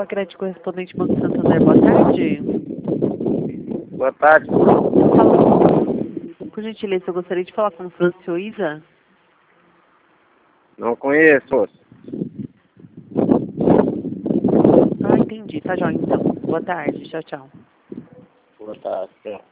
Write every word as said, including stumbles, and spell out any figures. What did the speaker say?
Facrete, correspondente Banco Santander, boa tarde. Boa tarde. Por gentileza, eu gostaria de falar com o Francio Isa. Não conheço. Ah, entendi. Tá jóia, então. Boa tarde. Tchau, tchau. Boa tarde.